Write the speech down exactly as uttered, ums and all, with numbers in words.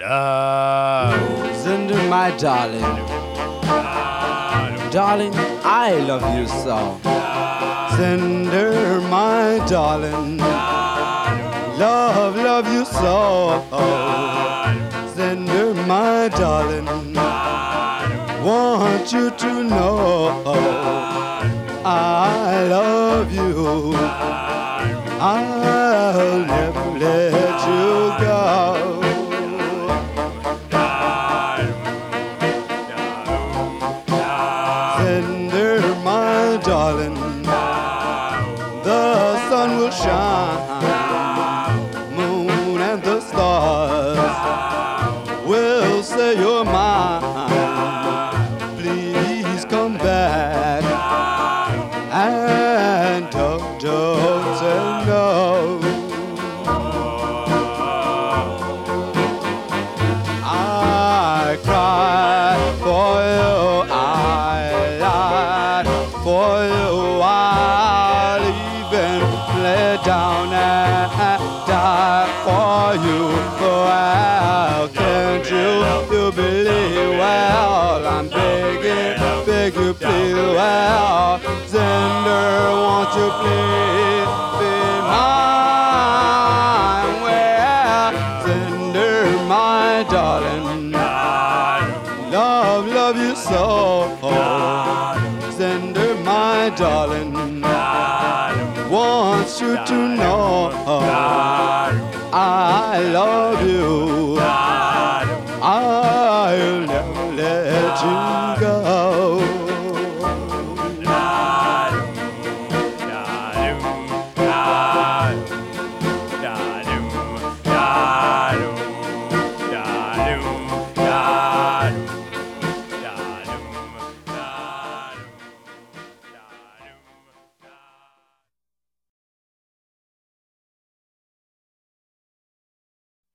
Cinder, my darling, darling, I love you so. Cinder, my darling, love, love you so. Cinder, my darling, want you to know I love you. I'll never let you go. Cinder, my darling, the sun will shine, moon and the stars will say you're mine. Please come back and don't, don't say no. I cried for you, I lied for you, I'll even lay down and die for you. Well, can't you, you believe? Well, I'm begging, beg you please. Well, Cinder, won't you please be mine? Well, Cinder, my darling, love, love you so. Cinder, my darling, wants you to know I love you. I'll never let you go. Da-dum, da-dum, da-dum, da-dum.